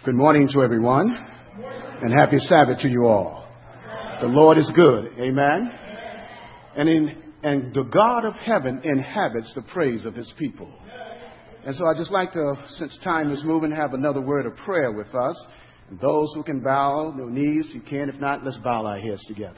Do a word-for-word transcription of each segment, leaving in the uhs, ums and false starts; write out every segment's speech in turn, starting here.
Good morning to everyone, and happy Sabbath to you all. The Lord is good, amen. And in and the God of heaven inhabits the praise of his people. And so I'd just like to, since time is moving, have another word of prayer with us. And those who can bow their knees, you can. If not, let's bow our heads together.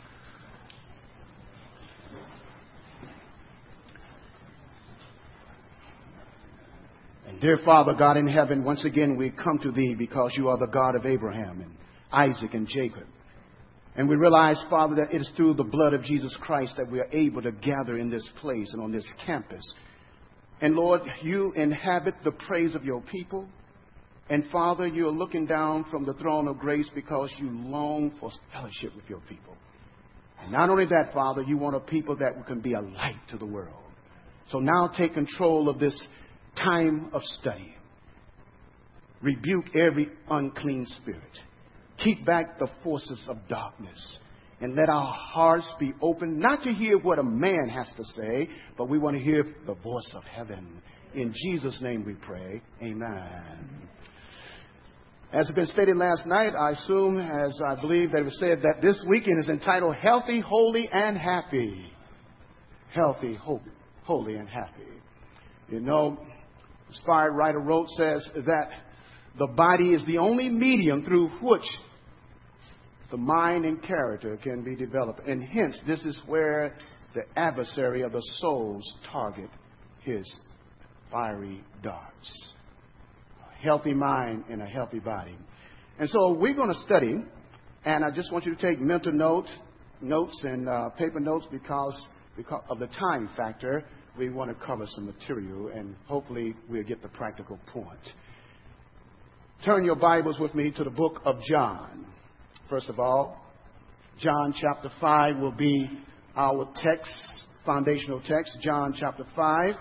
Dear Father, God in heaven, once again we come to thee because you are the God of Abraham and Isaac and Jacob. And we realize, Father, that it is through the blood of Jesus Christ that we are able to gather in this place and on this campus. And Lord, you inhabit the praise of your people. And Father, you are looking down from the throne of grace because you long for fellowship with your people. And not only that, Father, you want a people that can be a light to the world. So now take control of this time of study. Rebuke every unclean spirit. Keep back the forces of darkness. And let our hearts be open, not to hear what a man has to say, but we want to hear the voice of heaven. In Jesus' name we pray. Amen. As has been stated last night, I assume, as I believe that it was said, that this weekend is entitled Healthy, Holy, and Happy. Healthy, holy, holy, and happy. You know, inspired writer wrote, says that the body is the only medium through which the mind and character can be developed. And hence, this is where the adversary of the souls target his fiery darts. A healthy mind and a healthy body. And so we're going to study, and I just want you to take mental note, notes and uh, paper notes because, because of the time factor. We want to cover some material, and hopefully we'll get the practical point. Turn your Bibles with me to the book of John. First of all, John chapter five will be our text, foundational text. John chapter five.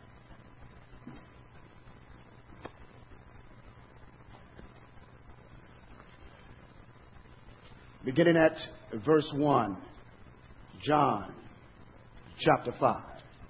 Beginning at verse one. John chapter five.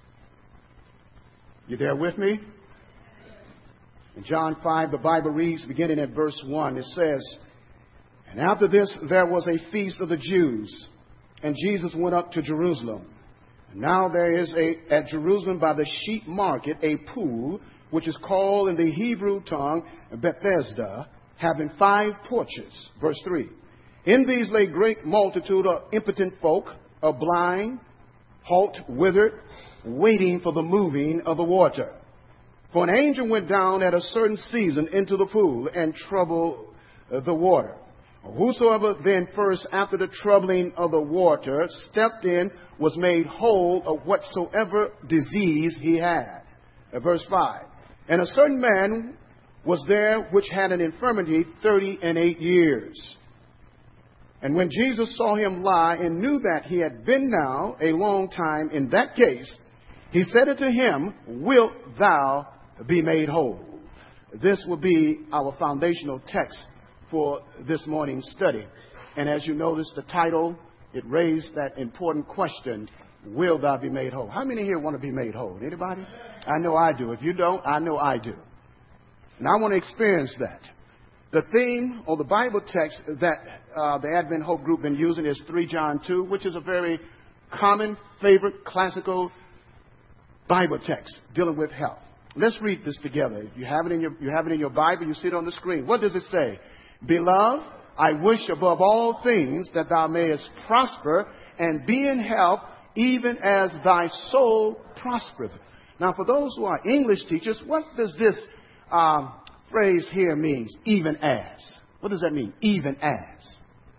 You there with me? In John five, the Bible reads, beginning at verse one, it says, And after this there was a feast of the Jews, and Jesus went up to Jerusalem. And now there is a, at Jerusalem by the sheep market a pool, which is called in the Hebrew tongue Bethesda, having five porches. Verse three. In these lay great multitude of impotent folk, of blind, halt, withered, waiting for the moving of the water. For an angel went down at a certain season into the pool and troubled the water. Whosoever then first after the troubling of the water stepped in was made whole of whatsoever disease he had. Verse five. And a certain man was there which had an infirmity thirty and eight years. And when Jesus saw him lie and knew that he had been now a long time in that case, he said unto him, Wilt thou be made whole? This will be our foundational text for this morning's study. And as you notice, the title, it raised that important question, Will thou be made whole? How many here want to be made whole? Anybody? I know I do. If you don't, I know I do. And I want to experience that. The theme or the Bible text that uh, the Advent Hope Group been using is Three John two, which is a very common, favorite, classical Bible text dealing with health. Let's read this together. If you have it in your, you have it in your Bible, you see it on the screen. What does it say? Beloved, I wish above all things that thou mayest prosper and be in health, even as thy soul prospereth. Now, for those who are English teachers, what does this um, phrase here mean? Even as. What does that mean? Even as.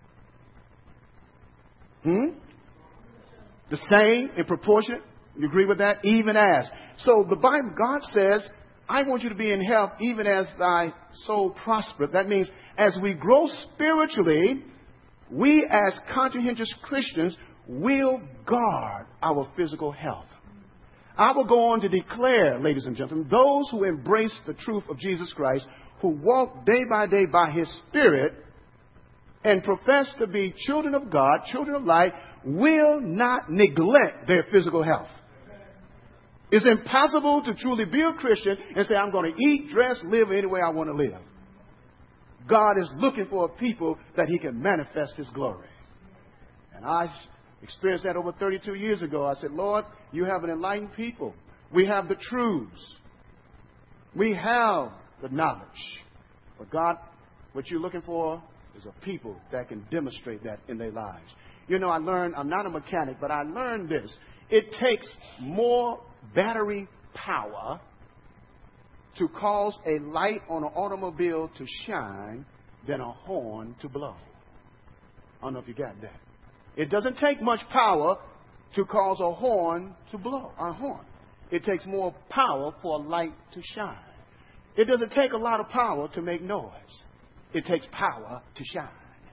Hmm? The same in proportion. You agree with that? Even as. So the Bible, God says, I want you to be in health even as thy soul prospereth. That means as we grow spiritually, we as conscientious Christians will guard our physical health. I will go on to declare, ladies and gentlemen, those who embrace the truth of Jesus Christ, who walk day by day by his Spirit and profess to be children of God, children of light, will not neglect their physical health. It's impossible to truly be a Christian and say, I'm going to eat, dress, live any way I want to live. God is looking for a people that he can manifest his glory. And I experienced that over thirty-two years ago. I said, Lord, you have an enlightened people. We have the truths. We have the knowledge. But God, what you're looking for is a people that can demonstrate that in their lives. You know, I learned, I'm not a mechanic, but I learned this. It takes more battery power to cause a light on an automobile to shine than a horn to blow. I don't know if you got that. It doesn't take much power to cause a horn to blow, a horn. It takes more power for a light to shine. It doesn't take a lot of power to make noise. It takes power to shine.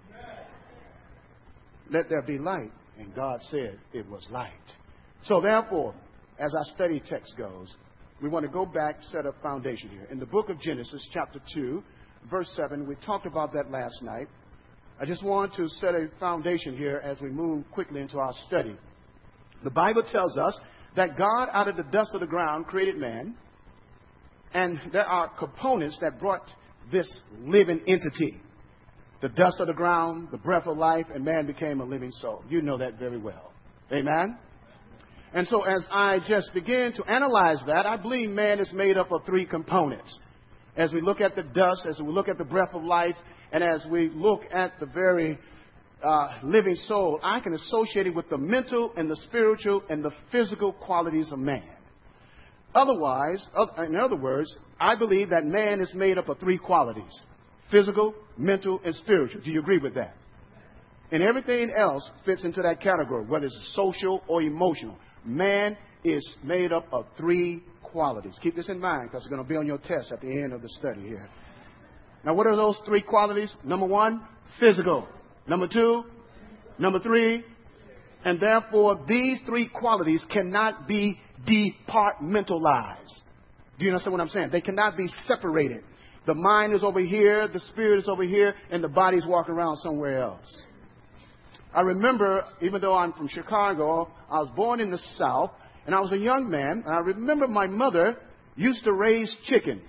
Let there be light, and God said it was light. So therefore, as our study text goes, we want to go back, set a foundation here. In the book of Genesis, chapter two, verse seven, we talked about that last night. I just want to set a foundation here as we move quickly into our study. The Bible tells us that God, out of the dust of the ground, created man. And there are components that brought this living entity. The dust of the ground, the breath of life, and man became a living soul. You know that very well. Amen? And so as I just begin to analyze that, I believe man is made up of three components. As we look at the dust, as we look at the breath of life, and as we look at the very uh, living soul, I can associate it with the mental and the spiritual and the physical qualities of man. Otherwise, in other words, I believe that man is made up of three qualities: physical, mental, and spiritual. Do you agree with that? And everything else fits into that category, whether it's social or emotional. Man is made up of three qualities. Keep this in mind because it's going to be on your test at the end of the study here. Now, what are those three qualities? Number one, physical. Number two, number three. And therefore, these three qualities cannot be departmentalized. Do you understand what I'm saying? They cannot be separated. The mind is over here, the spirit is over here, and the body's walking around somewhere else. I remember, even though I'm from Chicago, I was born in the South, and I was a young man, and I remember my mother used to raise chickens.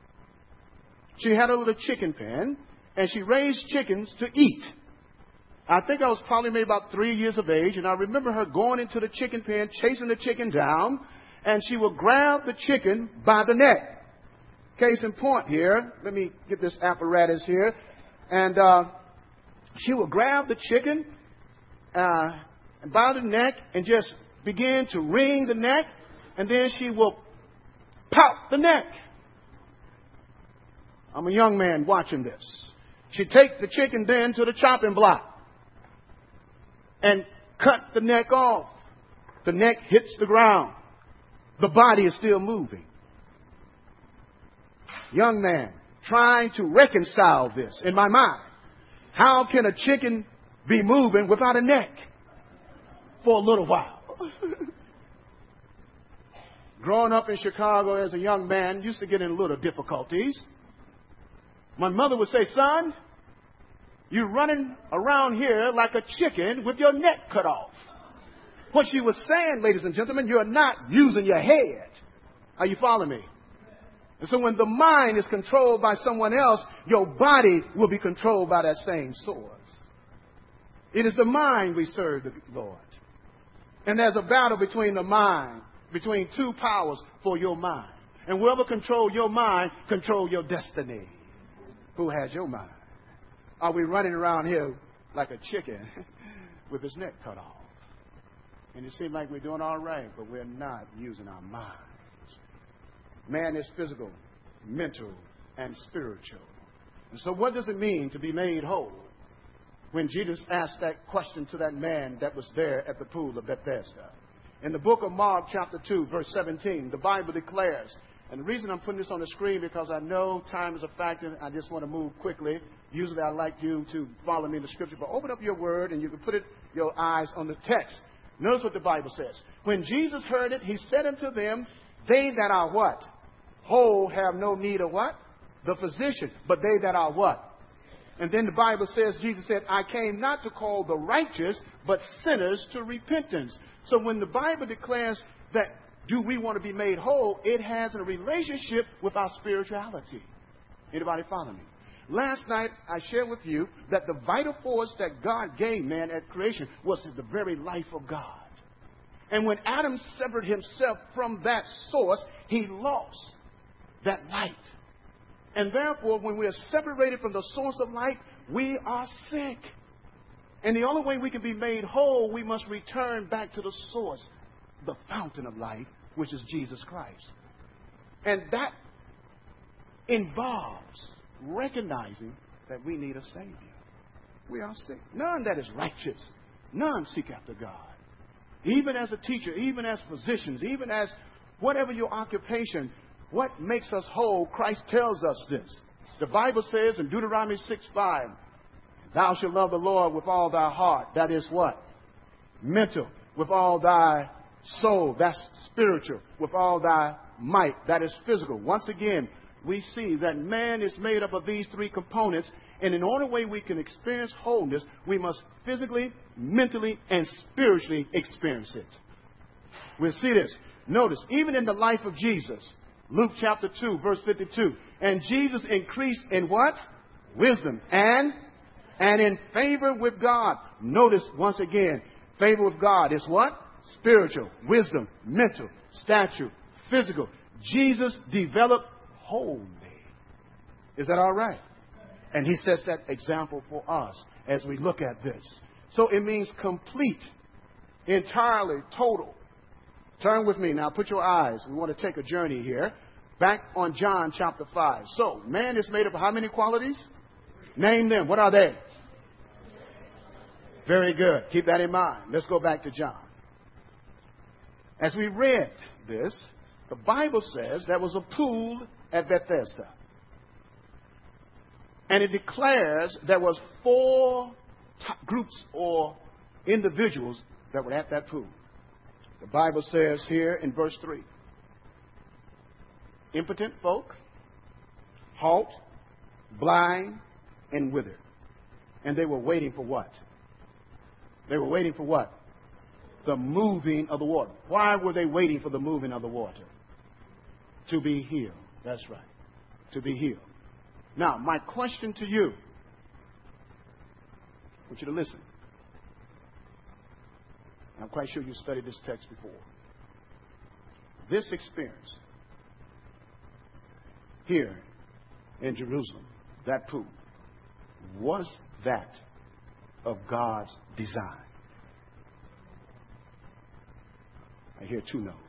She had a little chicken pen, and she raised chickens to eat. I think I was probably maybe about three years of age, and I remember her going into the chicken pen, chasing the chicken down, and she would grab the chicken by the neck. Case in point here, let me get this apparatus here, and uh, she would grab the chicken uh, by the neck and just begin to wring the neck, and then she will pout the neck. I'm a young man watching this. She'd take the chicken then to the chopping block and cut the neck off. The neck hits the ground. The body is still moving. Young man, trying to reconcile this in my mind. How can a chicken be moving without a neck for a little while? Growing up in Chicago as a young man, used to get in little difficulties. My mother would say, son, you're running around here like a chicken with your neck cut off. What she was saying, ladies and gentlemen, you're not using your head. Are you following me? And so when the mind is controlled by someone else, your body will be controlled by that same source. It is the mind we serve the Lord. And there's a battle between the mind, between two powers for your mind. And whoever controls your mind, control your destiny. Who has your mind? Are we running around here like a chicken with his neck cut off? And it seems like we're doing all right, but we're not using our minds. Man is physical, mental, and spiritual. And so what does it mean to be made whole? When Jesus asked that question to that man that was there at the pool of Bethesda. In the book of Mark, chapter two, verse seventeen, the Bible declares, and the reason I'm putting this on the screen because I know time is a factor. I just want to move quickly. Usually I like you to follow me in the scripture, but open up your word and you can put it, your eyes on the text. Notice what the Bible says. When Jesus heard it, he said unto them, they that are what? Whole have no need of what? The physician. But they that are what? And then the Bible says, Jesus said, I came not to call the righteous, but sinners to repentance. So when the Bible declares that do we want to be made whole, it has a relationship with our spirituality. Anybody follow me? Last night, I shared with you that the vital force that God gave man at creation was the very life of God. And when Adam severed himself from that source, he lost that light. And therefore, when we are separated from the source of light, we are sick. And the only way we can be made whole, we must return back to the source, the fountain of life, which is Jesus Christ. And that involves recognizing that we need a Savior. We are sick. None that is righteous. None seek after God. Even as a teacher, even as physicians, even as whatever your occupation, what makes us whole, Christ tells us this. The Bible says in Deuteronomy six five, thou shalt love the Lord with all thy heart. That is what? Mental. With all thy soul. That's spiritual. With all thy might. That is physical. Once again, we see that man is made up of these three components. And in the only way we can experience wholeness, we must physically, mentally, and spiritually experience it. We'll see this. Notice, even in the life of Jesus, Luke chapter two, verse fifty-two. And Jesus increased in what? Wisdom and, and in favor with God. Notice once again, favor with God is what? Spiritual, wisdom, mental, stature, physical. Jesus developed wholly. Is that all right? And he sets that example for us as we look at this. So it means complete, entirely, total. Turn with me now. Put your eyes. We want to take a journey here. Back on John chapter five. So, man is made up of how many qualities? Name them. What are they? Very good. Keep that in mind. Let's go back to John. As we read this, the Bible says there was a pool at Bethesda. And it declares there was four groups or individuals that were at that pool. The Bible says here in verse three, impotent folk, halt, blind, and withered. And they were waiting for what? They were waiting for what? The moving of the water. Why were they waiting for the moving of the water? To be healed. That's right. To be healed. Now, my question to you, I want you to listen. I'm quite sure you studied this text before. This experience here in Jerusalem, that pool, was that of God's design? I hear two no's.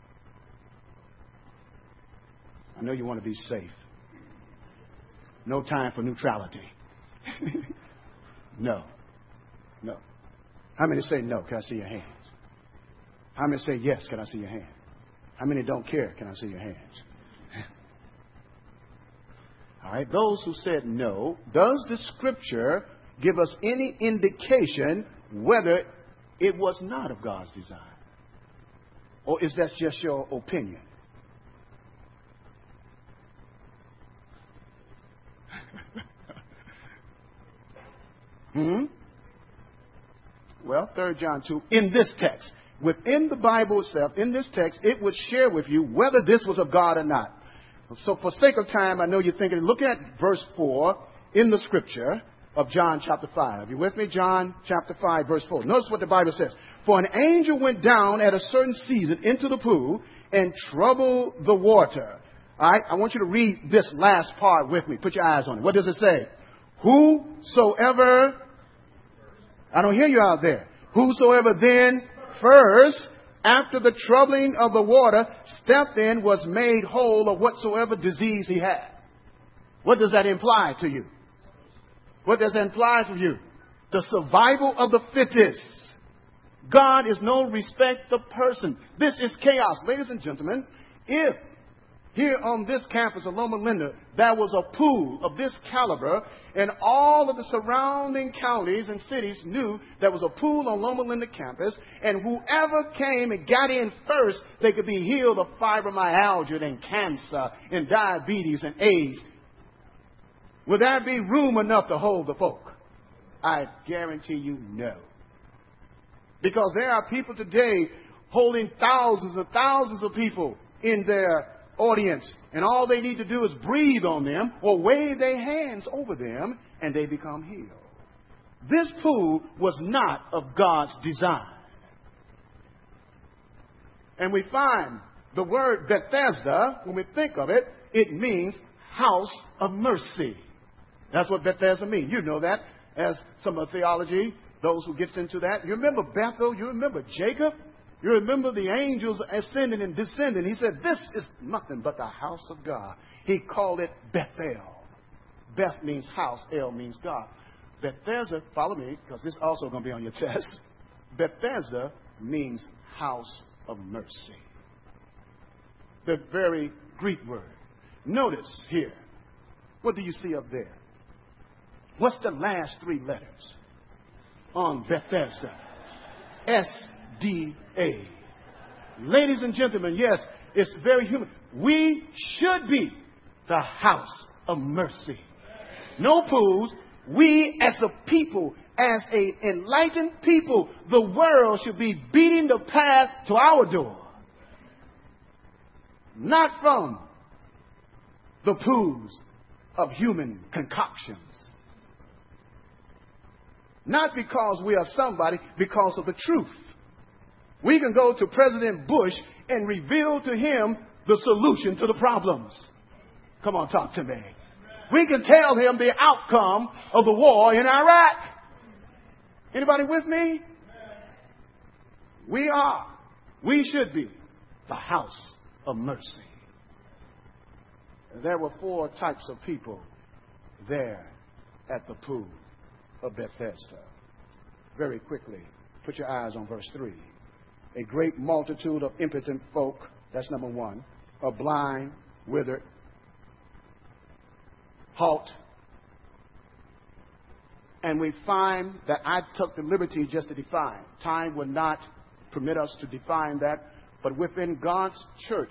I know you want to be safe. No time for neutrality. No. No. How many say no? Can I see your hands? How many say yes? Can I see your hand? How many don't care? Can I see your hands? All right. Those who said no, does the scripture give us any indication whether it was not of God's design? Or is that just your opinion? Hmm? Well, Third John two, in this text, within the Bible itself, in this text, it would share with you whether this was of God or not. So for sake of time, I know you're thinking, look at verse four in the scripture of John chapter five. Are you with me? John chapter five, verse four. Notice what the Bible says. For an angel went down at a certain season into the pool and troubled the water. All right, I want you to read this last part with me. Put your eyes on it. What does it say? Whosoever, I don't hear you out there. Whosoever then first, after the troubling of the water, stepped in, was made whole of whatsoever disease he had. What does that imply to you? What does that imply to you? The survival of the fittest. God is no respect of person. This is chaos. Ladies and gentlemen, if here on this campus of Loma Linda, there was a pool of this caliber, and all of the surrounding counties and cities knew there was a pool on Loma Linda campus, and whoever came and got in first, they could be healed of fibromyalgia and cancer and diabetes and AIDS. Would there be room enough to hold the folk? I guarantee you no. Because there are people today holding thousands and thousands of people in their audience, and all they need to do is breathe on them or wave their hands over them, and they become healed. This pool was not of God's design. And we find the word Bethesda, when we think of it, it means house of mercy. That's what Bethesda means. You know that as some of the theology, those who gets into that. You remember Bethel? You remember Jacob? You remember the angels ascending and descending. He said, this is nothing but the house of God. He called it Bethel. Beth means house. El means God. Bethesda, follow me, because this is also going to be on your test. Bethesda means house of mercy. The very Greek word. Notice here. What do you see up there? What's the last three letters on Bethesda? S D A. Ladies and gentlemen, yes, it's very human. We should be the house of mercy. No pools. We as a people, as an enlightened people, the world should be beating the path to our door. Not from the pools of human concoctions. Not because we are somebody, because of the truth. We can go to President Bush and reveal to him the solution to the problems. Come on, talk to me. We can tell him the outcome of the war in Iraq. Anybody with me? We are, we should be the house of mercy. There were four types of people there at the pool of Bethesda. Very quickly, put your eyes on verse three. A great multitude of impotent folk, that's number one, are blind, withered, halt. And we find that I took the liberty just to define. Time would not permit us to define that, but within God's church,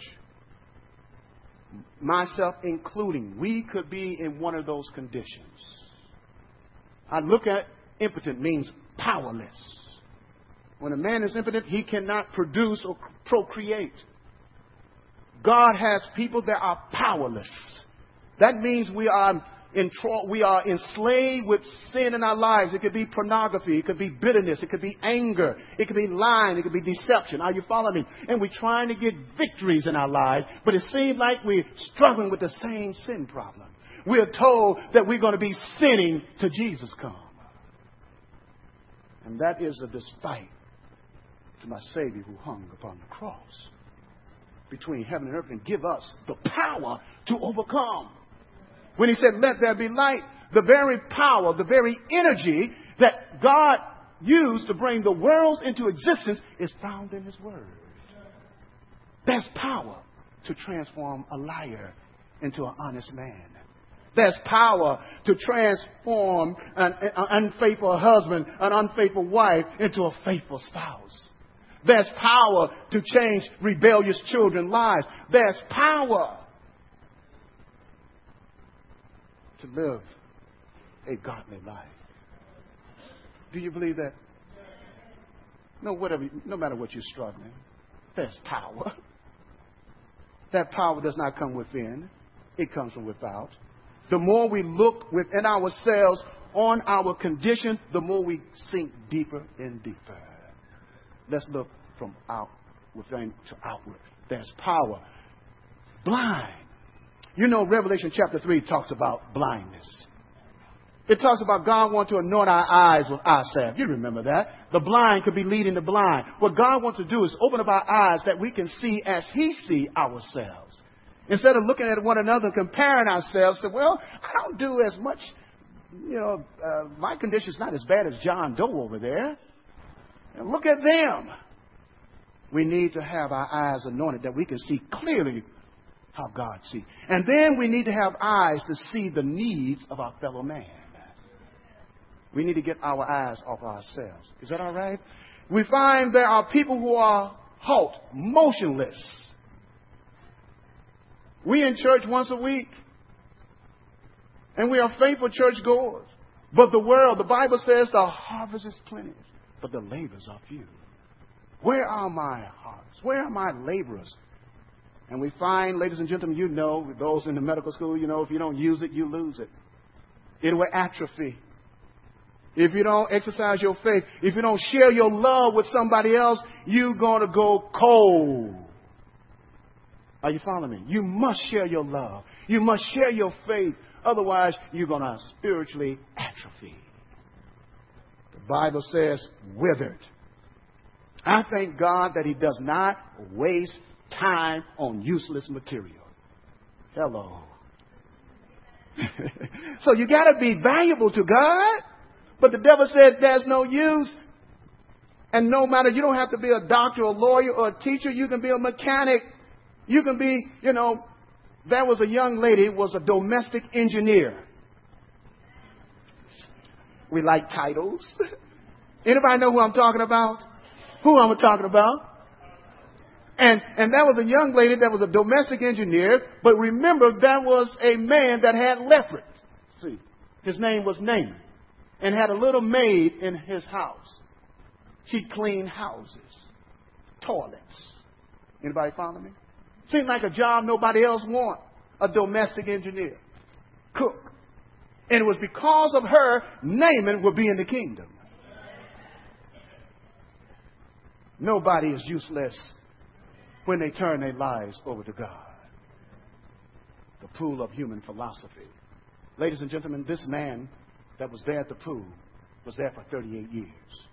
myself including, we could be in one of those conditions. I look at impotent means powerless. When a man is impotent, he cannot produce or procreate. God has people that are powerless. That means we are in, we are enslaved with sin in our lives. It could be pornography. It could be bitterness. It could be anger. It could be lying. It could be deception. Are you following me? And we're trying to get victories in our lives, but it seems like we're struggling with the same sin problem. We're told that we're going to be sinning till Jesus comes. And that is a despite to my Savior who hung upon the cross between heaven and earth and give us the power to overcome. When he said, let there be light, the very power, the very energy that God used to bring the worlds into existence is found in his word. There's power to transform a liar into an honest man. There's power to transform an, an unfaithful husband, an unfaithful wife into a faithful spouse. There's power to change rebellious children's lives. There's power to live a godly life. Do you believe that? No, whatever, no matter what you're struggling, there's power. That power does not come within. It comes from without. The more we look within ourselves on our condition, the more we sink deeper and deeper. Let's look from out within to outward. There's power. Blind. You know, Revelation chapter three talks about blindness. It talks about God wants to anoint our eyes with eye salve. You remember that. The blind could be leading the blind. What God wants to do is open up our eyes that we can see as he sees ourselves. Instead of looking at one another and comparing ourselves, say, well, I don't do as much, you know, uh, my condition's not as bad as John Doe over there. And look at them. We need to have our eyes anointed that we can see clearly how God sees. And then we need to have eyes to see the needs of our fellow man. We need to get our eyes off ourselves. Is that all right? We find there are people who are halt, motionless. We in church once a week. And we are faithful churchgoers. But the world, the Bible says the harvest is plenty, but the labors are few. Where are my hearts? Where are my laborers And we find, ladies and gentlemen, you know, those in the medical school, you know, if you don't use it, you lose it. It will atrophy. If you don't exercise your faith, if you don't share your love with somebody else, you're going to go cold. Are you following me? You must share your love. You must share your faith. Otherwise, you're going to spiritually atrophy. The Bible says withered. I thank God that He does not waste time on useless material. Hello. So you got to be valuable to God. But the devil said there's no use. And no matter, you don't have to be a doctor or a lawyer or a teacher. You can be a mechanic. You can be, you know, there was a young lady who was a domestic engineer. We like titles. Anybody know who I'm talking about? Who I'm talking about? And, and that was a young lady that was a domestic engineer. But remember, that was a man that had leprosy. See, his name was Naaman. And had a little maid in his house. She cleaned houses, toilets. Anybody follow me? Seemed like a job nobody else want. A domestic engineer, cook. And it was because of her, Naaman would be in the kingdom. Nobody is useless when they turn their lives over to God. The pool of human philosophy. Ladies and gentlemen, this man that was there at the pool was there for thirty-eight years.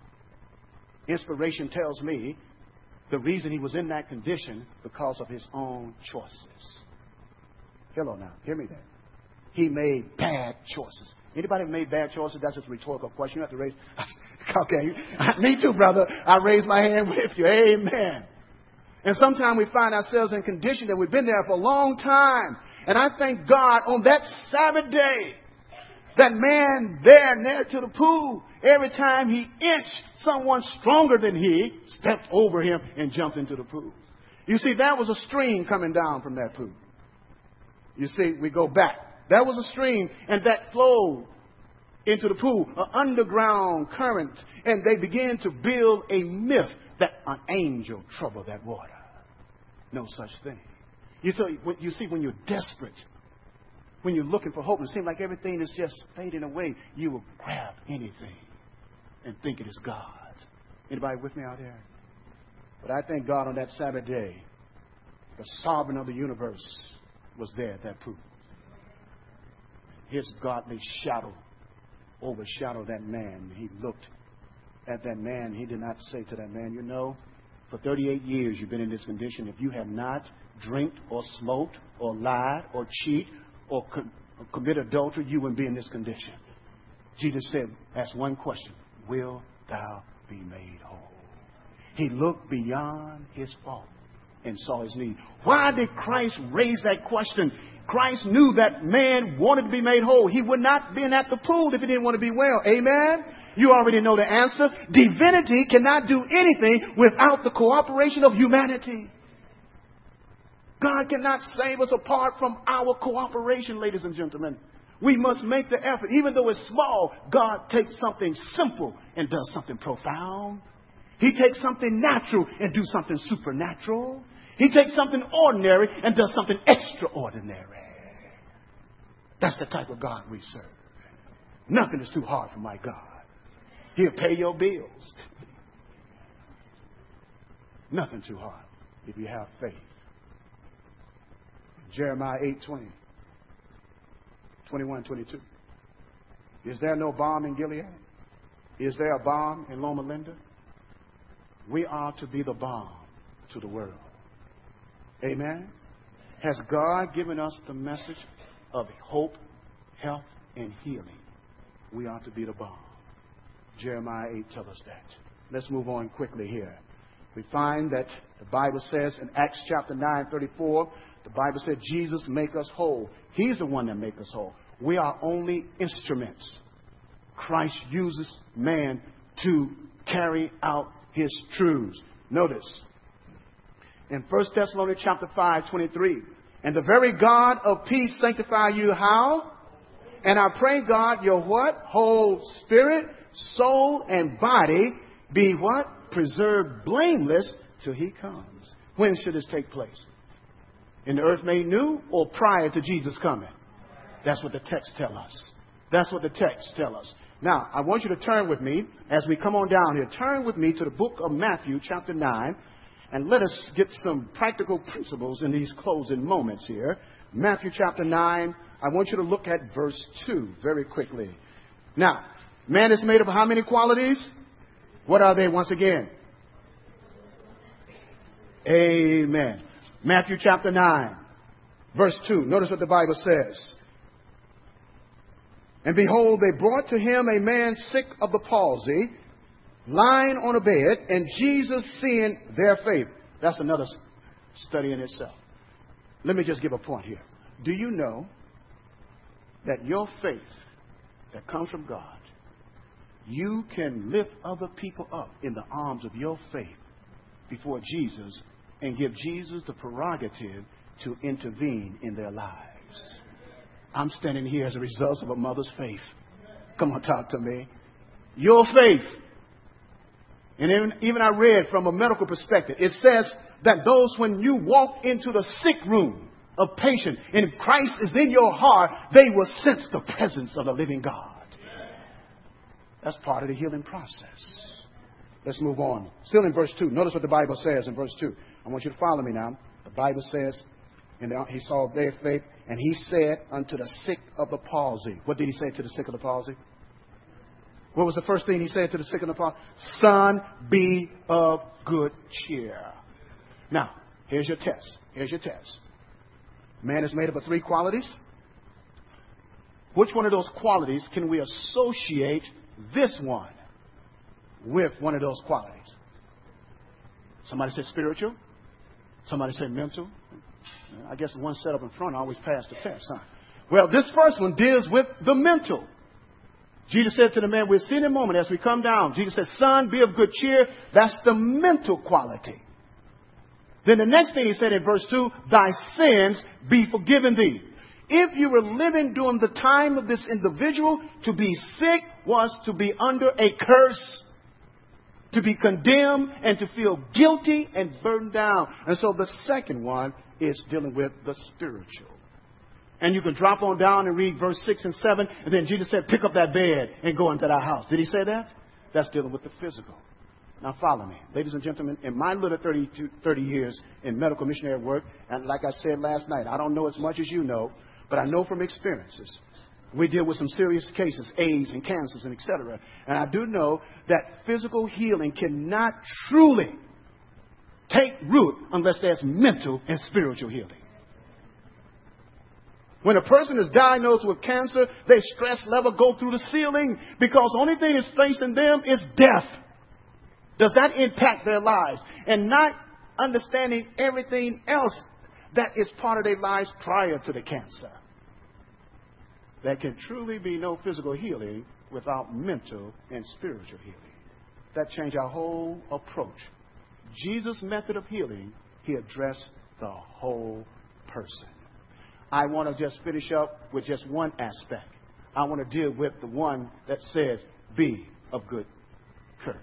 Inspiration tells me the reason he was in that condition because of his own choices. Hello now, hear me there. He made bad choices. Anybody made bad choices? That's just a rhetorical question. You have to raise. Okay, me too, brother. I raise my hand with you. Amen. And sometimes we find ourselves in a condition that we've been there for a long time. And I thank God on that Sabbath day, that man there near to the pool, every time he inched, someone stronger than he stepped over him and jumped into the pool. You see, that was a stream coming down from that pool. You see, we go back. That was a stream, and that flowed into the pool, an underground current. And they began to build a myth that an angel troubled that water. No such thing. You, so, you see, when you're desperate, when you're looking for hope, and it seems like everything is just fading away, you will grab anything and think it is God. Anybody with me out there? But I thank God on that Sabbath day, the sovereign of the universe was there at that pool. His godly shadow overshadowed that man. He looked at that man. He did not say to that man, you know, for thirty-eight years you've been in this condition. If you have not drank or smoked or lied or cheat or, com- or commit adultery, you wouldn't be in this condition. Jesus said, ask one question. Will thou be made whole? He looked beyond his fault and saw his need. Why did Christ raise that question? Christ knew that man wanted to be made whole. He would not been at the pool if he didn't want to be well. Amen? You already know the answer. Divinity cannot do anything without the cooperation of humanity. God cannot save us apart from our cooperation, ladies and gentlemen. We must make the effort. Even though it's small, God takes something simple and does something profound. He takes something natural and do something supernatural. He takes something ordinary and does something extraordinary. That's the type of God we serve. Nothing is too hard for my God. He'll pay your bills. Nothing too hard if you have faith. Jeremiah eight twenty, twenty-one, twenty-two. Is there no balm in Gilead? Is there a balm in Loma Linda? We are to be the balm to the world. Amen? Has God given us the message of hope, health, and healing? We are to be the balm. Jeremiah eight tells us that. Let's move on quickly here. We find that the Bible says in Acts chapter nine, thirty-four, the Bible said Jesus make us whole. He's the one that make us whole. We are only instruments. Christ uses man to carry out his truths. Notice, in First Thessalonians chapter five, twenty-three, and the very God of peace sanctify you how? And I pray God your what? Whole spirit, soul, and body be what? Preserved blameless till he comes. When should this take place? In the earth made new or prior to Jesus coming? That's what the text tell us. That's what the text tell us. Now, I want you to turn with me as we come on down here. Turn with me to the book of Matthew, chapter nine, and let us get some practical principles in these closing moments here. Matthew chapter nine, I want you to look at verse two very quickly. Now, man is made up of how many qualities? What are they once again? Amen. Matthew chapter nine, verse two. Notice what the Bible says. And behold, they brought to him a man sick of the palsy, lying on a bed, and Jesus, seeing their faith. That's another study in itself. Let me just give a point here. Do you know that your faith that comes from God, you can lift other people up in the arms of your faith before Jesus and give Jesus the prerogative to intervene in their lives? I'm standing here as a result of a mother's faith. Come on, talk to me. Your faith. And even, even I read from a medical perspective, it says that those, when you walk into the sick room of patient and Christ is in your heart, they will sense the presence of the living God. That's part of the healing process. Let's move on. Still in verse two. Notice what the Bible says in verse two. I want you to follow me now. The Bible says, and he saw their faith, and he said unto the sick of the palsy. What did he say to the sick of the palsy? What was the first thing he said to the sick of the palsy? Son, be of good cheer. Now, here's your test. Here's your test. Man is made up of three qualities. Which one of those qualities can we associate this one with one of those qualities? Somebody said spiritual. Somebody said mental. I guess the one set up in front always passed the test, huh? Well, this first one deals with the mental. Jesus said to the man, we'll see in a moment as we come down. Jesus said, son, be of good cheer. That's the mental quality. Then the next thing he said in verse two, thy sins be forgiven thee. If you were living during the time of this individual, to be sick was to be under a curse, to be condemned, and to feel guilty and burdened down. And so the second one is dealing with the spiritual. And you can drop on down and read verse six and seven. And then Jesus said, pick up that bed and go into thy house. Did he say that? That's dealing with the physical. Now follow me. Ladies and gentlemen, in my little thirty, thirty years in medical missionary work, and like I said last night, I don't know as much as you know, but I know from experiences. We deal with some serious cases, AIDS and cancers and et cetera. And I do know that physical healing cannot truly take root unless there's mental and spiritual healing. When a person is diagnosed with cancer, their stress level go through the ceiling because the only thing that's facing them is death. Does that impact their lives? And not understanding everything else that is part of their lives prior to the cancer. There can truly be no physical healing without mental and spiritual healing. That changed our whole approach. Jesus' method of healing, he addressed the whole person. I want to just finish up with just one aspect. I want to deal with the one that says, be of good courage.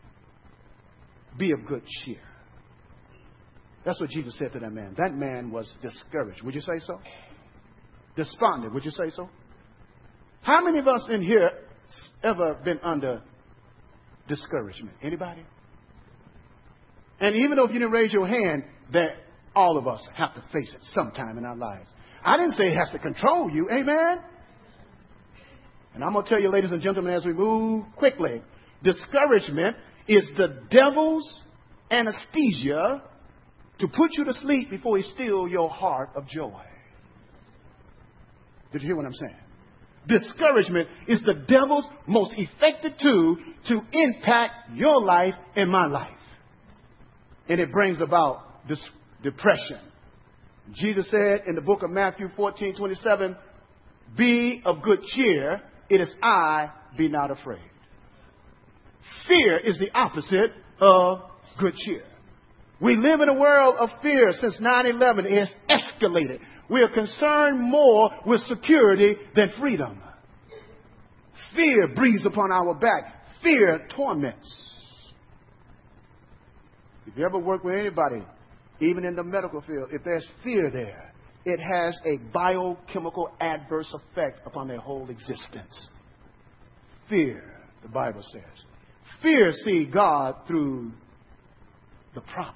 Be of good cheer. That's what Jesus said to that man. That man was discouraged. Would you say so? Despondent. Would you say so? How many of us in here ever been under discouragement? Anybody? And even though if you didn't raise your hand, that all of us have to face it sometime in our lives. I didn't say it has to control you. Amen? And I'm going to tell you, ladies and gentlemen, as we move quickly, discouragement is the devil's anesthesia to put you to sleep before he steals your heart of joy. Did you hear what I'm saying? Discouragement is the devil's most effective tool to impact your life and my life. And it brings about this depression. Jesus said in the book of Matthew fourteen twenty-seven, be of good cheer. It is I, be not afraid. Fear is the opposite of good cheer. We live in a world of fear since nine eleven. It has escalated. We are concerned more with security than freedom. Fear breathes upon our back. Fear torments. If you ever work with anybody even in the medical field, if there's fear there, it has a biochemical adverse effect upon their whole existence. Fear, the Bible says. Fear sees God through the problems.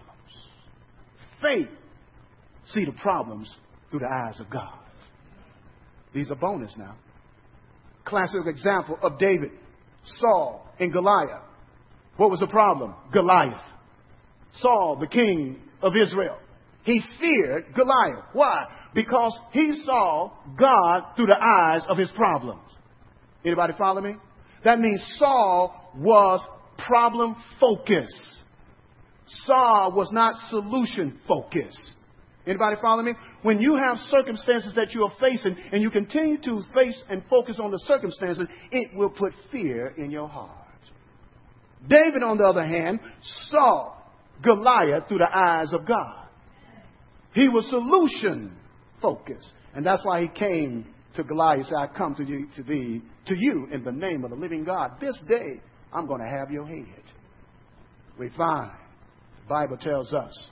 Faith sees the problems through the eyes of God. These are bonus now. Classic example of David, Saul, and Goliath. What was the problem? Goliath. Saul, the king of Israel. He feared Goliath. Why? Because he saw God through the eyes of his problems. Anybody follow me? That means Saul was problem focused. Saul was not solution focused. Anybody follow me? When you have circumstances that you are facing and you continue to face and focus on the circumstances, it will put fear in your heart. David, on the other hand, saw Goliath through the eyes of God. He was solution focused. And that's why he came to Goliath and said, I come to you, to thee, to you in the name of the living God. This day, I'm going to have your head. We find, the Bible tells us,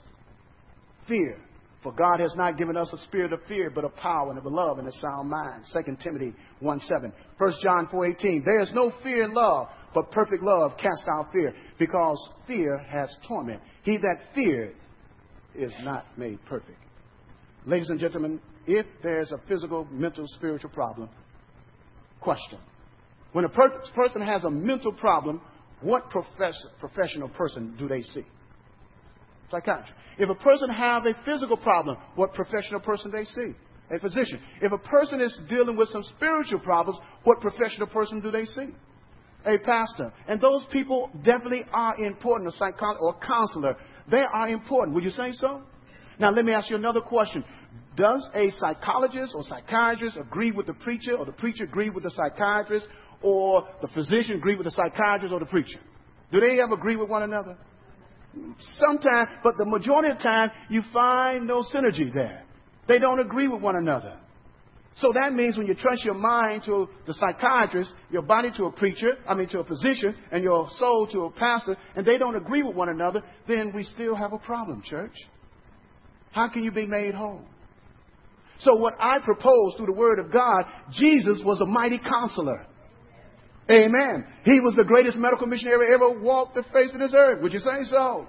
fear. For God has not given us a spirit of fear, but of power and of love and a sound mind. Second Timothy one seven. First John four eighteen. There is no fear in love, but perfect love casts out fear, because fear has torment. He that feared is not made perfect. Ladies and gentlemen, if there's a physical, mental, spiritual problem, question. When a per- person has a mental problem, what profess- professional person do they see? Psychiatrist. If a person have a physical problem, what professional person do they see? A physician. If a person is dealing with some spiritual problems, what professional person do they see? A pastor. And those people definitely are important. A psychologist or a counselor, they are important. Would you say so? Now, let me ask you another question. Does a psychologist or psychiatrist agree with the preacher, or the preacher agree with the psychiatrist, or the physician agree with the psychiatrist or the preacher? Do they ever agree with one another? Sometimes, but the majority of the time, you find no synergy there. They don't agree with one another. So that means when you trust your mind to the psychiatrist, your body to a preacher, I mean to a physician, and your soul to a pastor, and they don't agree with one another, then we still have a problem, church. How can you be made whole? So what I propose through the Word of God, Jesus was a mighty counselor. Amen. He was the greatest medical missionary ever walked the face of this earth. Would you say so?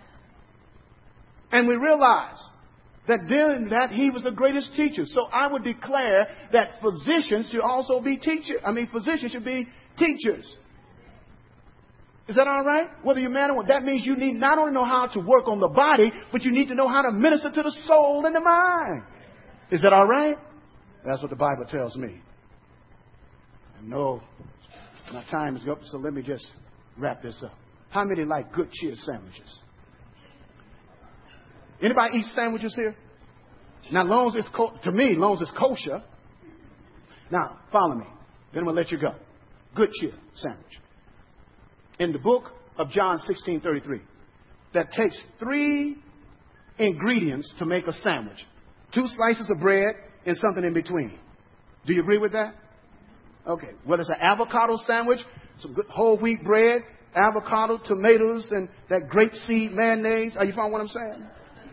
And we realize that then that he was the greatest teacher. So I would declare that physicians should also be teachers. I mean, physicians should be teachers. Is that all right? Whether you're man or woman, that means you need not only know how to work on the body, but you need to know how to minister to the soul and the mind. Is that all right? That's what the Bible tells me. And no, my time is up, so let me just wrap this up. How many like good cheer sandwiches? Anybody eat sandwiches here? Now, long as it's co- to me, long as it's kosher. Now, follow me. Then I'm going to let you go. Good cheer sandwich. In the book of John sixteen thirty-three, that takes three ingredients to make a sandwich. Two slices of bread and something in between. Do you agree with that? Okay. Whether it's an avocado sandwich, some good whole wheat bread, avocado, tomatoes, and that grapeseed mayonnaise. Are you following what I'm saying?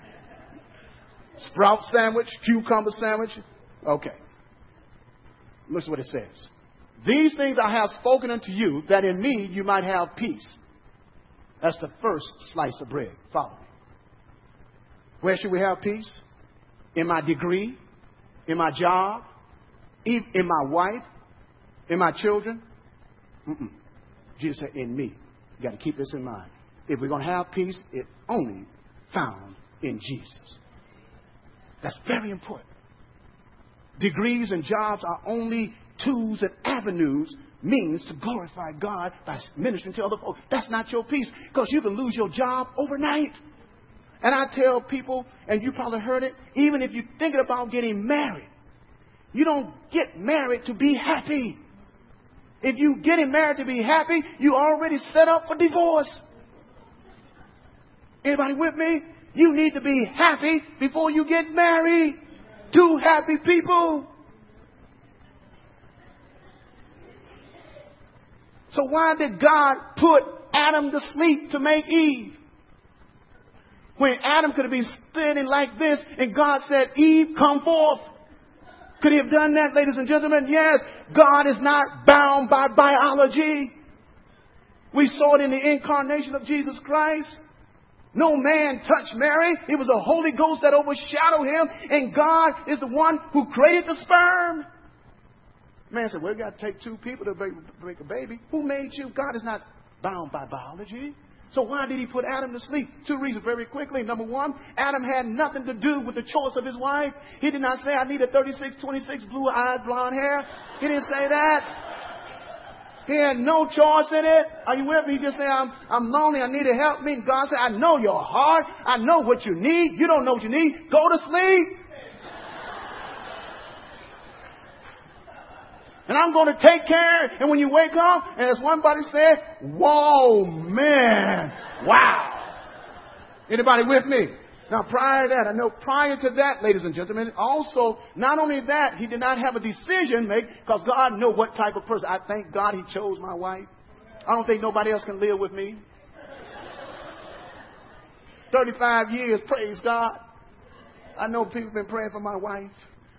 Sprout sandwich, cucumber sandwich. Okay. Listen what it says. These things I have spoken unto you, that in me you might have peace. That's the first slice of bread. Follow me. Where should we have peace? In my degree? In my job? In my wife? In my children? Mm-mm. Jesus said, in me. You got to keep this in mind. If we're going to have peace, it's only found in Jesus. That's very important. Degrees and jobs are only tools and avenues, means to glorify God by ministering to other folks. That's not your peace, because you can lose your job overnight. And I tell people, and you probably heard it, even if you're thinking about getting married, you don't get married to be happy. If you getting married to be happy, you already set up for divorce. Anybody with me? You need to be happy before you get married. Two happy people. So why did God put Adam to sleep to make Eve? When Adam could have been standing like this and God said, Eve, come forth. Could he have done that, ladies and gentlemen? Yes. God is not bound by biology. We saw it in the incarnation of Jesus Christ. No man touched Mary. It was the Holy Ghost that overshadowed him. And God is the one who created the sperm. Man said, well, we got to take two people to make a baby. Who made you? God is not bound by biology. So why did he put Adam to sleep? Two reasons very quickly. Number one, Adam had nothing to do with the choice of his wife. He did not say, I need a thirty-six, twenty-six, blue-eyed, blonde hair. He didn't say that. He had no choice in it. Are you with me? He just said, I'm, I'm lonely. I need to help me. And God said, I know your heart. I know what you need. You don't know what you need. Go to sleep. And I'm going to take care. And when you wake up, and as one buddy said, whoa, man. Wow. Anybody with me? Now, prior to that, I know prior to that, ladies and gentlemen, also, not only that, he did not have a decision make because God knew what type of person. I thank God he chose my wife. I don't think nobody else can live with me. thirty-five years, praise God. I know people have been praying for my wife.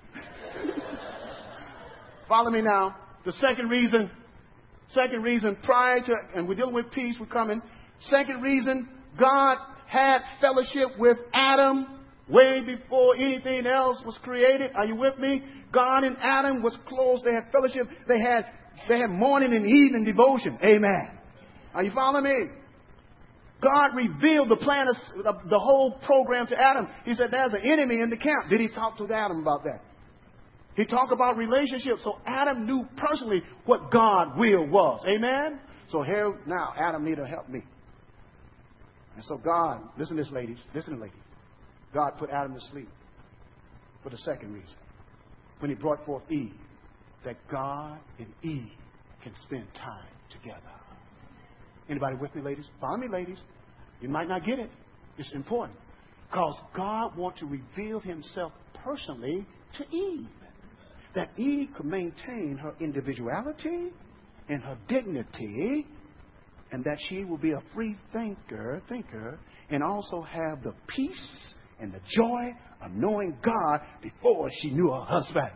Follow me now. The second reason, second reason prior to, and we're dealing with peace, we're coming. Second reason, God had fellowship with Adam way before anything else was created. Are you with me? God and Adam was close. They had fellowship. They had, they had morning and evening devotion. Amen. Are you following me? God revealed the plan of the whole program to Adam. He said, there's an enemy in the camp. Did he talk to Adam about that? He talked about relationships. So Adam knew personally what God's will was. Amen? So here, now, Adam needed to help me. And so God, listen to this, ladies. Listen to ladies. God put Adam to sleep for the second reason. When he brought forth Eve, that God and Eve can spend time together. Anybody with me, ladies? Follow me, ladies. You might not get it. It's important. Because God wants to reveal himself personally to Eve. That Eve could maintain her individuality and her dignity, and that she will be a free thinker, thinker, and also have the peace and the joy of knowing God before she knew her husband.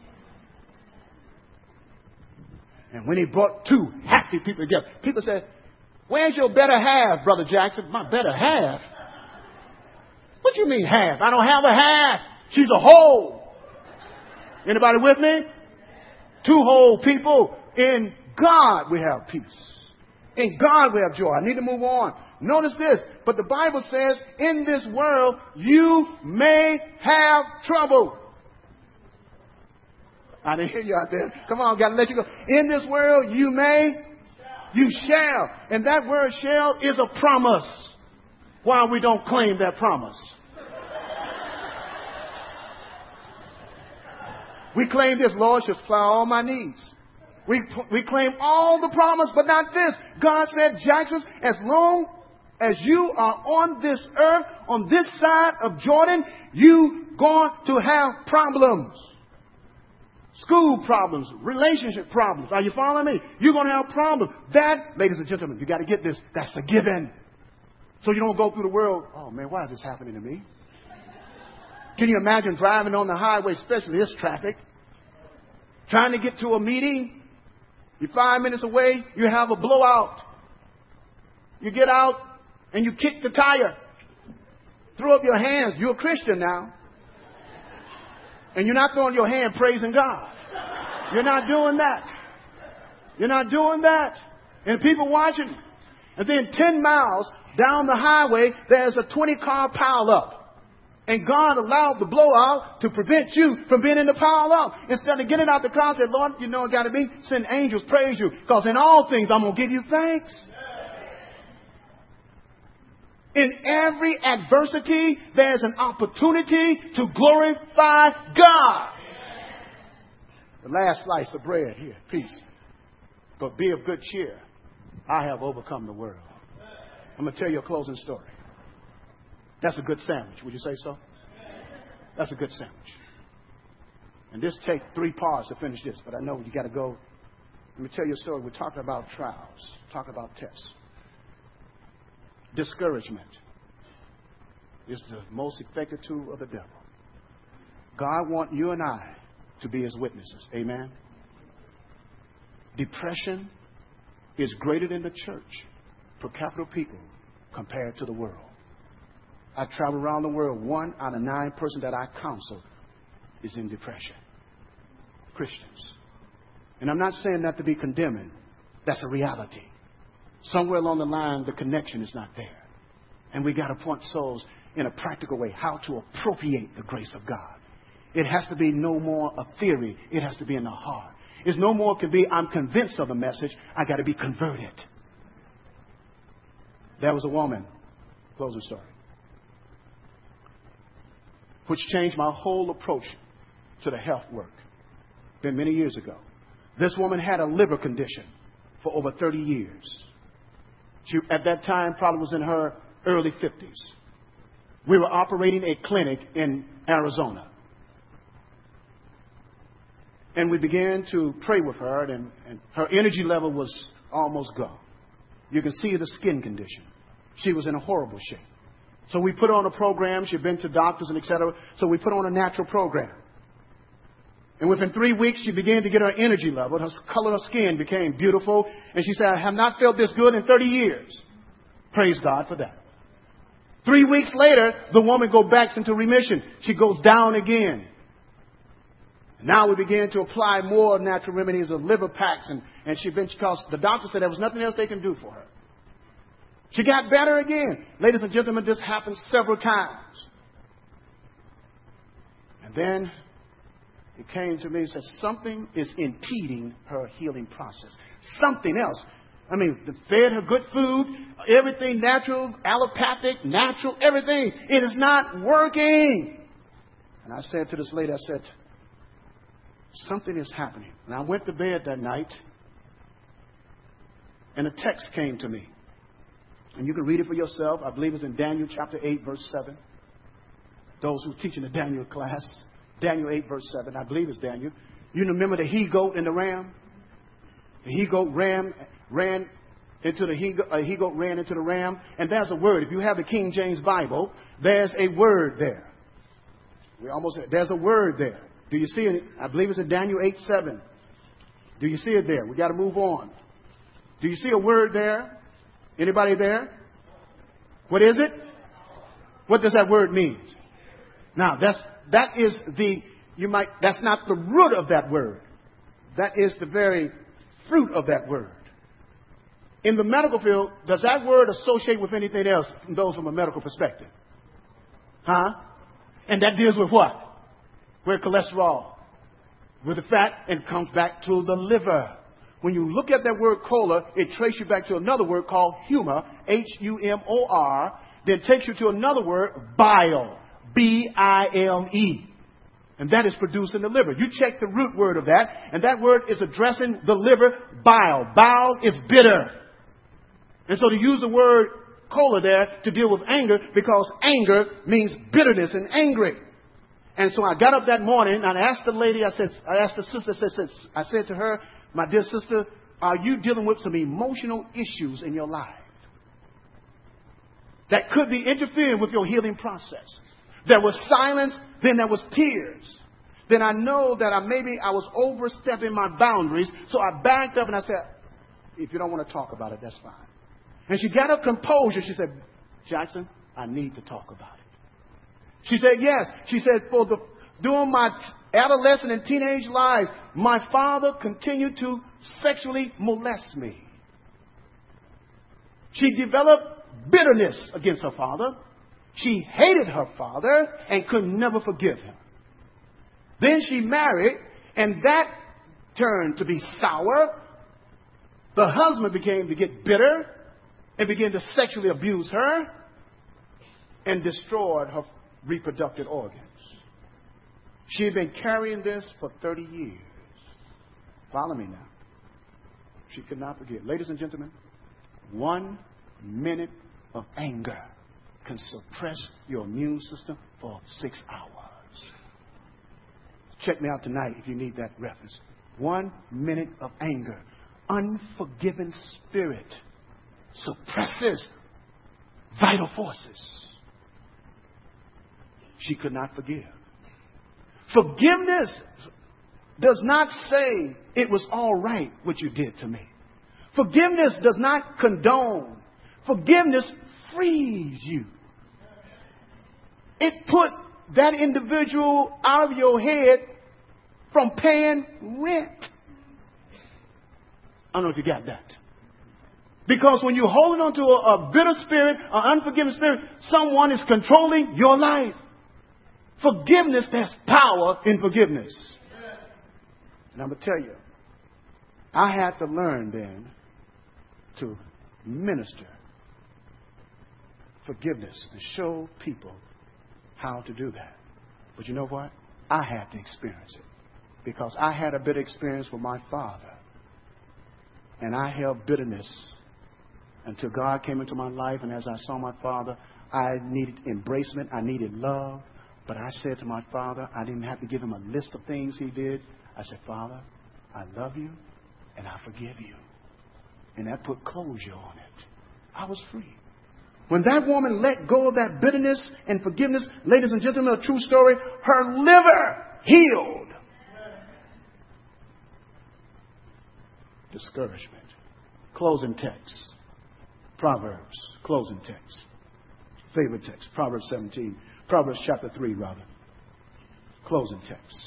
And when he brought two happy people together, people said, where's your better half, Brother Jackson? My better half? What do you mean half? I don't have a half. She's a whole. Anybody with me? Two whole people. In God we have peace. In God we have joy. I need to move on. Notice this. But the Bible says, in this world you may have trouble. I didn't hear you out there. Come on, got to let you go. In this world you may, you shall. And that word shall is a promise. Why we don't claim that promise? We claim this, Lord shall supply all my needs. We, we claim all the promise, but not this. God said, Jackson, as long as you are on this earth, on this side of Jordan, you going to have problems. School problems, relationship problems. Are you following me? You're going to have problems. That, ladies and gentlemen, you got to get this. That's a given. So you don't go through the world, oh man, why is this happening to me? Can you imagine driving on the highway, especially this traffic, trying to get to a meeting? You're five minutes away, you have a blowout. You get out and you kick the tire. Throw up your hands. You're a Christian now. And you're not throwing your hand praising God. You're not doing that. You're not doing that. And people watching. And then ten miles down the highway, there's a twenty car pile up. And God allowed the blowout to prevent you from being in the pile up. Instead of getting out the car, said, Lord, you know it got to be. Send angels, praise you. Because in all things, I'm going to give you thanks. In every adversity, there's an opportunity to glorify God. The last slice of bread here, peace. But be of good cheer. I have overcome the world. I'm going to tell you a closing story. That's a good sandwich. Would you say so? That's a good sandwich. And this takes three parts to finish this, but I know you got to go. Let me tell you a story. We're talking about trials, talking about tests, discouragement. is the most effective tool of the devil. God wants you and I to be his witnesses. Amen. Depression is greater than the church per capita people compared to the world. I travel around the world. One out of nine persons that I counsel is in depression. Christians. And I'm not saying that to be condemning. That's a reality. Somewhere along the line, the connection is not there. And we got to point souls in a practical way how to appropriate the grace of God. It has to be no more a theory. It has to be in the heart. It's no more can be I'm convinced of the message. I got to be converted. There was a woman, closing story, which changed my whole approach to the health work. Been many years ago. This woman had a liver condition for over thirty years. She, at that time, probably was in her early fifties. We were operating a clinic in Arizona. And we began to pray with her, and, and her energy level was almost gone. You can see the skin condition. She was in a horrible shape. So we put her on a program. She'd been to doctors and et cetera. So we put her on a natural program. And within three weeks, she began to get her energy level. Her color of skin became beautiful. And she said, I have not felt this good in thirty years. Praise God for that. Three weeks later, the woman goes back into remission. She goes down again. Now we began to apply more natural remedies of liver packs. And, and she been, because the doctor said there was nothing else they can do for her. She got better again. Ladies and gentlemen, this happened several times. And then it came to me and said, something is impeding her healing process. Something else. I mean, they fed her good food, everything natural, allopathic, natural, everything. It is not working. And I said to this lady, I said, something is happening. And I went to bed that night, and a text came to me. And you can read it for yourself. I believe it's in Daniel chapter eight, verse seven. Those who teach in the Daniel class. Daniel eight, verse seven. I believe it's Daniel. You remember the he-goat and the ram? The he-goat ram ran into the he-goat, uh, he-goat ran into the ram. And there's a word. If you have the King James Bible, there's a word there. We almost there's a word there. Do you see it? I believe it's in Daniel eight, seven. Do you see it there? We got to move on. Do you see a word there? Anybody there? What is it? What does that word mean? Now, that's that is the you might that's not the root of that word. That is the very fruit of that word. In the medical field, does that word associate with anything else from those from a medical perspective? Huh? And that deals with what? With cholesterol, with the fat, and comes back to the liver. When you look at that word chola, it traces you back to another word called humor, H U M O R, then takes you to another word, bile, B I L E. And that is produced in the liver. You check the root word of that, and that word is addressing the liver, bile. Bile is bitter. And so to use the word chola there to deal with anger, because anger means bitterness and angry. And so I got up that morning and I asked the lady, I said, I asked the sister, I said, I said to her, my dear sister, are you dealing with some emotional issues in your life that could be interfering with your healing process? There was silence, then there was tears. Then I know that I maybe I was overstepping my boundaries, so I backed up and I said, if you don't want to talk about it, that's fine. And she got her composure. She said, Jackson, I need to talk about it. She said, yes. She said, for the during my adolescent and teenage life, my father continued to sexually molest me. She developed bitterness against her father. She hated her father and could never forgive him. Then she married, and that turned to be sour. The husband began to get bitter and began to sexually abuse her and destroyed her reproductive organs. She had been carrying this for thirty years. Follow me now. She could not forget. Ladies and gentlemen, one minute of anger can suppress your immune system for six hours. Check me out tonight if you need that reference. One minute of anger. Unforgiving spirit suppresses vital forces. she could not forgive. Forgiveness does not say it was all right what you did to me. Forgiveness does not condone. Forgiveness frees you. It put that individual out of your head from paying rent. I don't know if you got that. Because when you're holding on to a, a bitter spirit, an unforgiving spirit, someone is controlling your life. Forgiveness, there's power in forgiveness. And I'm going to tell you, I had to learn then to minister forgiveness and show people how to do that. But you know what? I had to experience it. Because I had a bitter experience with my father. And I held bitterness until God came into my life. And as I saw my father, I needed embracement. I needed love. But I said to my father, I didn't have to give him a list of things he did. I said, Father, I love you and I forgive you. And that put closure on it. I was free. When that woman let go of that bitterness and forgiveness, ladies and gentlemen, a true story, her liver healed. Discouragement. Closing text. Proverbs. Closing text. Favorite text. Proverbs seventeen. Proverbs chapter three, rather. Closing text.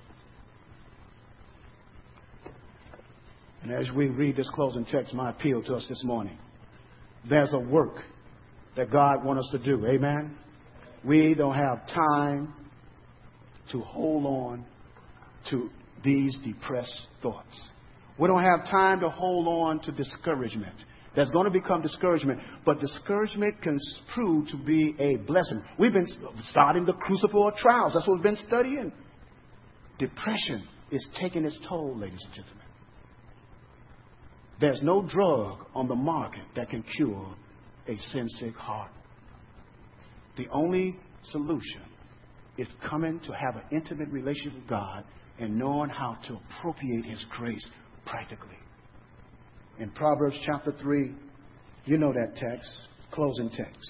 And as we read this closing text, my appeal to us this morning, there's a work that God wants us to do. Amen? We don't have time to hold on to these depressed thoughts. We don't have time to hold on to discouragement. There's going to become discouragement. But discouragement can prove to be a blessing. We've been starting the crucible of trials. That's what we've been studying. Depression is taking its toll, ladies and gentlemen. There's no drug on the market that can cure a sin-sick heart. The only solution is coming to have an intimate relationship with God and knowing how to appropriate His grace practically. In Proverbs chapter three, you know that text, closing text.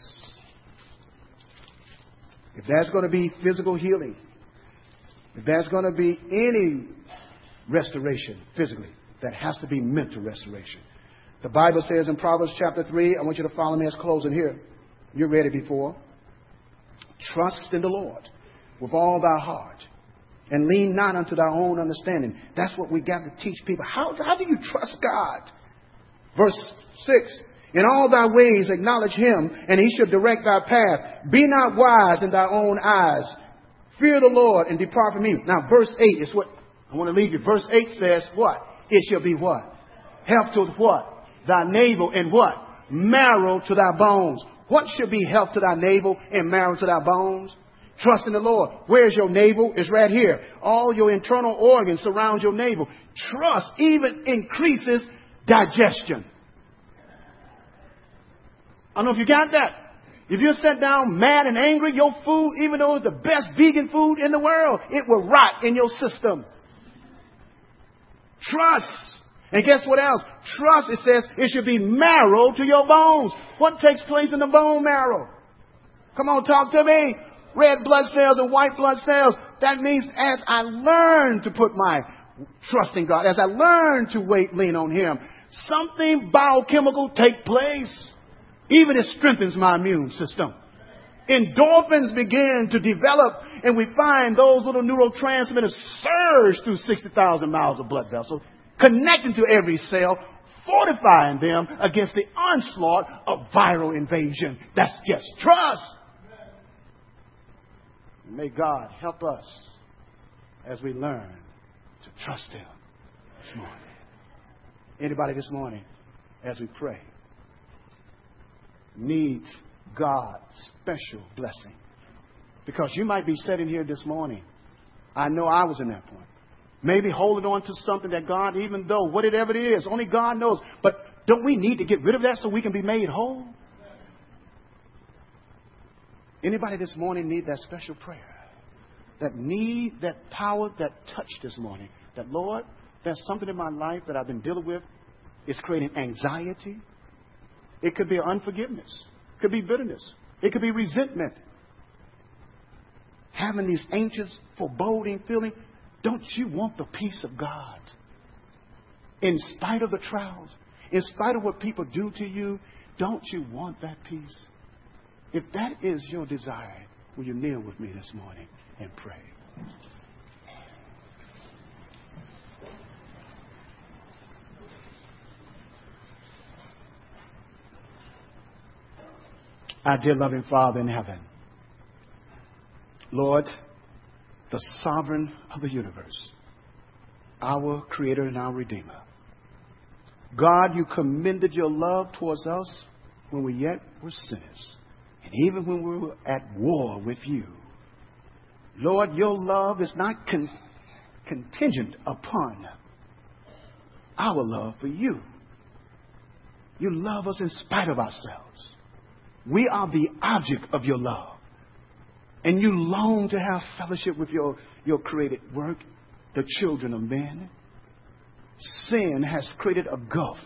If there's going to be physical healing, if there's going to be any restoration physically, that has to be mental restoration. The Bible says in Proverbs chapter three, I want you to follow me as closing here. You're ready before. Trust in the Lord with all thy heart and lean not unto thy own understanding. That's what we got to teach people. How, how do you trust God? Verse six, in all thy ways acknowledge Him, and He shall direct thy path. Be not wise in thy own eyes. Fear the Lord and depart from evil. Now, verse eight is what I want to leave you. Verse eight says what? It shall be what? Health to what? Thy navel and what? Marrow to thy bones. What should be health to thy navel and marrow to thy bones? Trust in the Lord. Where's your navel? It's right here. All your internal organs surround your navel. Trust even increases digestion. I don't know if you got that. If you're set down mad and angry, your food, even though it's the best vegan food in the world, it will rot in your system. Trust. And guess what else? Trust, it says, it should be marrow to your bones. What takes place in the bone marrow? Come on, talk to me. Red blood cells and white blood cells. That means as I learn to put my trust in God, as I learn to wait, lean on Him, something biochemical take place. Even it strengthens my immune system. Endorphins begin to develop, and we find those little neurotransmitters surge through sixty thousand miles of blood vessels, connecting to every cell, fortifying them against the onslaught of viral invasion. That's just trust. May God help us as we learn to trust Him this morning. Anybody this morning, as we pray, needs God's special blessing? Because you might be sitting here this morning. I know I was in that point. Maybe holding on to something that God, even though whatever it is, only God knows. But don't we need to get rid of that so we can be made whole? Anybody this morning need that special prayer? That need that power, that touch this morning? That, Lord, there's something in my life that I've been dealing with. It's creating anxiety. It could be unforgiveness. It could be bitterness. It could be resentment. having these anxious, foreboding feeling, don't you want the peace of God? In spite of the trials, in spite of what people do to you, don't you want that peace? If that is your desire, will you kneel with me this morning and pray? Our dear loving Father in heaven, Lord, the sovereign of the universe, our Creator and our Redeemer. God, you commended your love towards us when we yet were sinners, and even when we were at war with you. Lord, your love is not con- contingent upon our love for you. You love us in spite of ourselves. We are the object of your love. And you long to have fellowship with your, your created work, the children of men. Sin has created a gulf.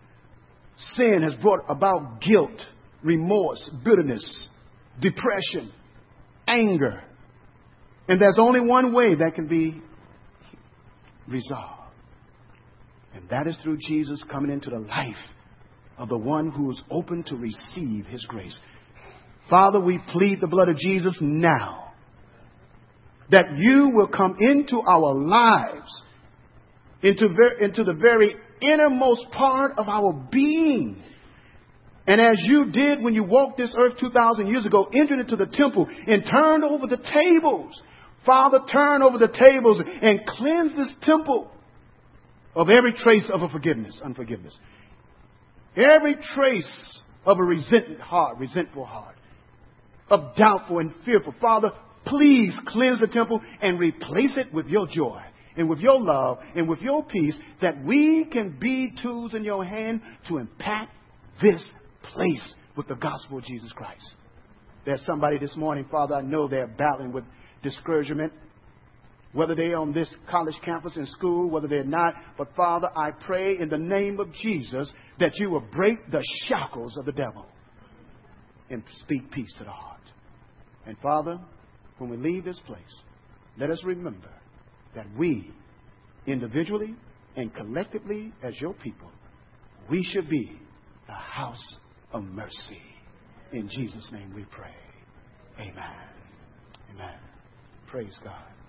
Sin has brought about guilt, remorse, bitterness, depression, anger. And there's only one way that can be resolved. And that is through Jesus coming into the life of the one who is open to receive his grace. Father, we plead the blood of Jesus now, that you will come into our lives, into, ver- into the very innermost part of our being. And as you did when you walked this earth two thousand years ago, entered into the temple and turned over the tables. Father, turn over the tables and cleanse this temple of every trace of a forgiveness, unforgiveness. Every trace of a resentful heart, resentful heart, of doubtful and fearful. Father, please cleanse the temple and replace it with your joy and with your love and with your peace, that we can be tools in your hand to impact this place with the gospel of Jesus Christ. There's somebody this morning, Father, I know they're battling with discouragement, whether they're on this college campus in school, whether they're not. But Father, I pray in the name of Jesus that you will break the shackles of the devil and speak peace to the heart. And Father, when we leave this place, let us remember that we, individually and collectively as your people, we should be the house of mercy. In Jesus' name we pray. Amen. Amen. Praise God.